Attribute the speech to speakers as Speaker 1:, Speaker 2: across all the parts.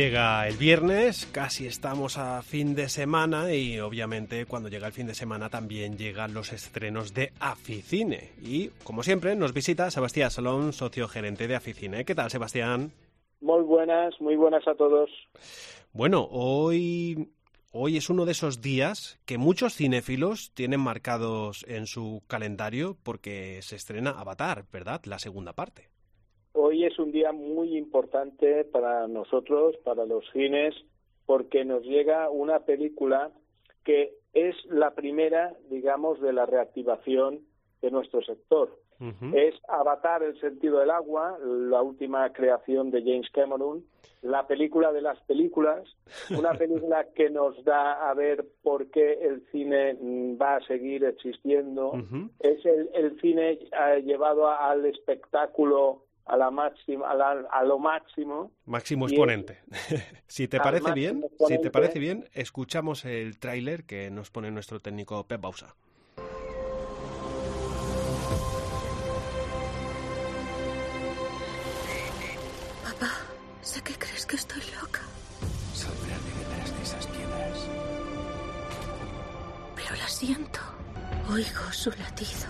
Speaker 1: Llega el viernes, casi estamos a fin de semana y obviamente cuando llega el fin de semana también llegan los estrenos de Aficine. Y como siempre nos visita Sebastián Salón, socio gerente de Aficine. ¿Qué tal, Sebastián?
Speaker 2: Muy buenas a todos.
Speaker 1: Bueno, hoy es uno de esos días que muchos cinéfilos tienen marcados en su calendario porque se estrena Avatar, ¿verdad? La segunda parte.
Speaker 2: Hoy es un día muy importante para nosotros, para los cines, porque nos llega una película que es la primera, digamos, de la reactivación de nuestro sector. Uh-huh. Es Avatar, el sentido del agua, la última creación de James Cameron, la película de las películas, una película que nos da a ver por qué el cine va a seguir existiendo. Uh-huh. Es el cine llevado al espectáculo, a lo máximo.
Speaker 1: Máximo exponente. Si te parece bien, escuchamos el tráiler que nos pone nuestro técnico Pep Bausa.
Speaker 3: Papá, sé que crees que estoy loca.
Speaker 4: Saldrá de detrás de esas piedras.
Speaker 3: Pero la siento. Oigo su latido.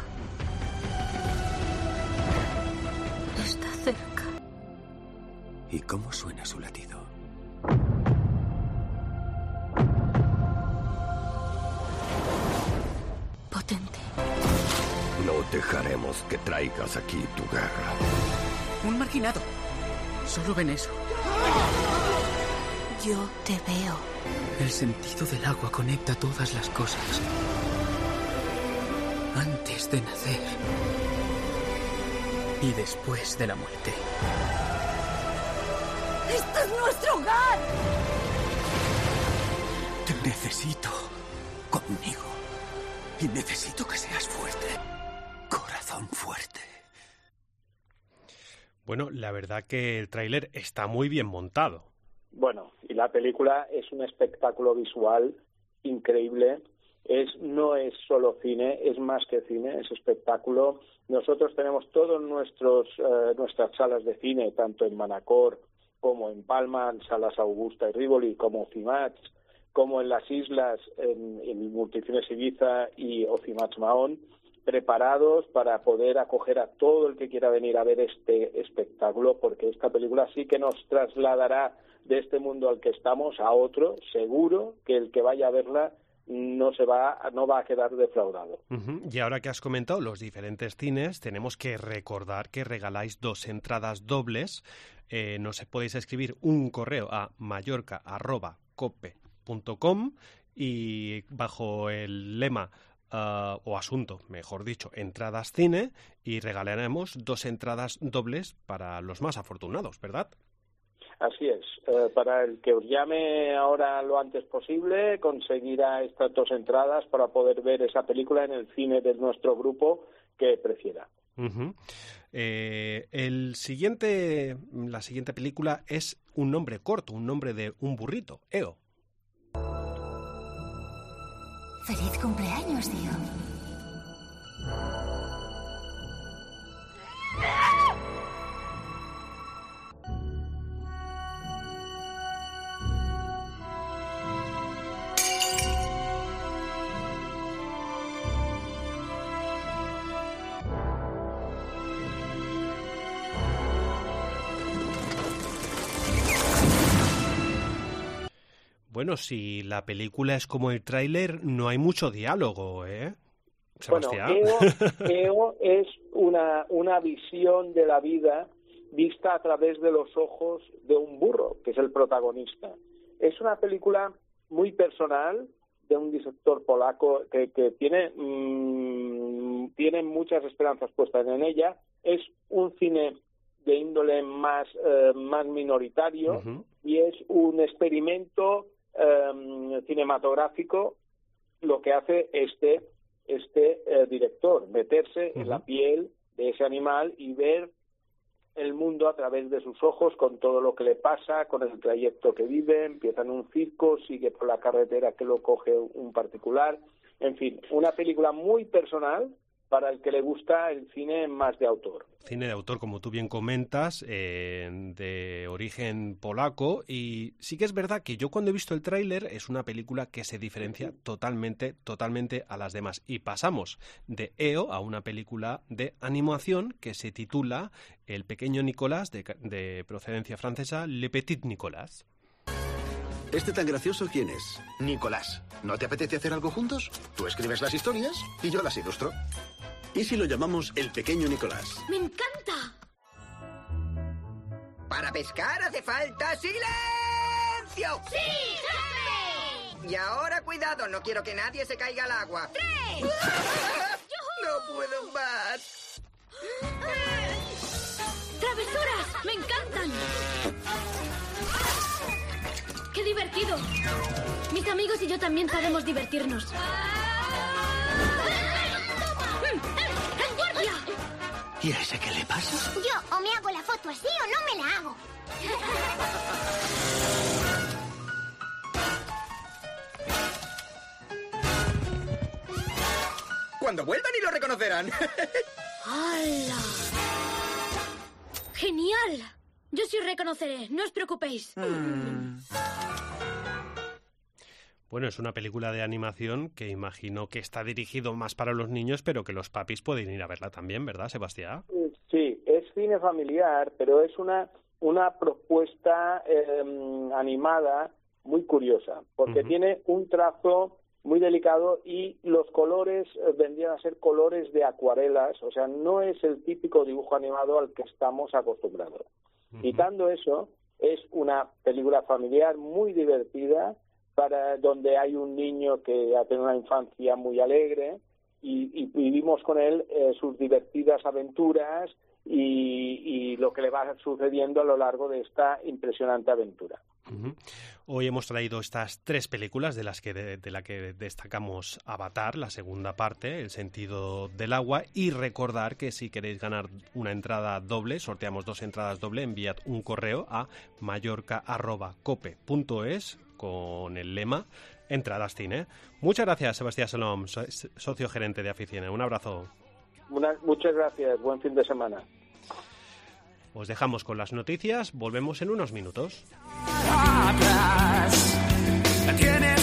Speaker 3: Está cerca.
Speaker 4: ¿Y cómo suena su latido?
Speaker 3: Potente.
Speaker 5: No dejaremos que traigas aquí tu guerra.
Speaker 6: Un marginado. Solo ven eso.
Speaker 3: Yo te veo.
Speaker 6: El sentido del agua conecta todas las cosas. Antes de nacer. Y después de la muerte.
Speaker 3: ¡Esto es nuestro hogar!
Speaker 4: Te necesito conmigo. Y necesito que seas fuerte. Corazón fuerte.
Speaker 1: Bueno, la verdad que el tráiler está muy bien montado.
Speaker 2: Bueno, y la película es un espectáculo visual increíble. No es solo cine, es más que cine, es espectáculo. Nosotros tenemos todas nuestras salas de cine, tanto en Manacor como en Palma, en Salas Augusta y Rivoli, como Cimats, como en las islas, en Multicines Ibiza y Ocimats Mahón, preparados para poder acoger a todo el que quiera venir a ver este espectáculo, porque esta película sí que nos trasladará de este mundo al que estamos a otro. Seguro que el que vaya a verla no va a quedar defraudado.
Speaker 1: Uh-huh. Y ahora que has comentado los diferentes cines, tenemos que recordar que regaláis 2 entradas dobles. Nos podéis escribir un correo a mallorca@cope.com y bajo el lema o asunto, mejor dicho, entradas cine, y regalaremos 2 entradas dobles para los más afortunados, ¿verdad?
Speaker 2: Así es. Para el que os llame ahora lo antes posible, conseguirá estas 2 entradas para poder ver esa película en el cine de nuestro grupo que prefiera.
Speaker 1: Uh-huh. La siguiente película es un nombre corto, un nombre de un burrito, EO.
Speaker 3: ¡Feliz cumpleaños, tío!
Speaker 1: Bueno, si la película es como el tráiler, no hay mucho diálogo, ¿eh, Sebastián?
Speaker 2: Bueno, EO es una visión de la vida vista a través de los ojos de un burro, que es el protagonista. Es una película muy personal de un director polaco que tiene muchas esperanzas puestas en ella. Es un cine de índole más minoritario. Uh-huh. Y es un experimento cinematográfico lo que hace este director, meterse en la piel de ese animal y ver el mundo a través de sus ojos, con todo lo que le pasa, con el trayecto que vive. Empieza en un circo, sigue por la carretera que lo coge un particular. En fin, una película muy personal, para el que le gusta el cine más de autor.
Speaker 1: Cine de autor, como tú bien comentas, de origen polaco, y sí que es verdad que yo cuando he visto el tráiler es una película que se diferencia totalmente a las demás, y pasamos de EO a una película de animación que se titula El pequeño Nicolás, de procedencia francesa, Le Petit Nicolas.
Speaker 7: ¿Este tan gracioso quién es?
Speaker 8: Nicolás, ¿no te apetece hacer algo juntos? Tú escribes las historias y yo las ilustro.
Speaker 7: ¿Y si lo llamamos El pequeño Nicolás?
Speaker 3: ¡Me encanta!
Speaker 9: Para pescar hace falta silencio.
Speaker 3: ¡Sí, jefe!
Speaker 9: Y ahora cuidado, no quiero que nadie se caiga al agua.
Speaker 3: ¡3!
Speaker 9: No puedo más.
Speaker 3: ¡Travesuras! ¡Me encantan! ¡Qué divertido! Mis amigos y yo también sabemos divertirnos. ¡En guardia!
Speaker 8: ¿Y a ese qué le pasa?
Speaker 10: Yo o me hago la foto así o no me la hago.
Speaker 9: Cuando vuelvan y lo reconocerán.
Speaker 3: ¡Hala! ¡Genial! Yo sí os reconoceré, no os preocupéis.
Speaker 1: Bueno, es una película de animación que imagino que está dirigido más para los niños, pero que los papis pueden ir a verla también, ¿verdad, Sebastián?
Speaker 2: Sí, es cine familiar, pero es una propuesta animada muy curiosa, porque tiene un trazo muy delicado y los colores vendrían a ser colores de acuarelas, o sea, no es el típico dibujo animado al que estamos acostumbrados. Quitando eso, es una película familiar muy divertida, para donde hay un niño que ha tenido una infancia muy alegre y vivimos con él sus divertidas aventuras y lo que le va sucediendo a lo largo de esta impresionante aventura.
Speaker 1: Hoy hemos traído estas 3 películas de la que destacamos Avatar, la segunda parte, El sentido del agua, y recordar que si queréis ganar una entrada doble, sorteamos 2 entradas doble, enviad un correo a mallorca@cope.es con el lema Entradas Cine. Muchas gracias, Sebastián Salom, socio gerente de Aficine. Un abrazo.
Speaker 2: Muchas gracias, buen fin de semana.
Speaker 1: Os dejamos con las noticias, volvemos en unos minutos.
Speaker 4: Tienes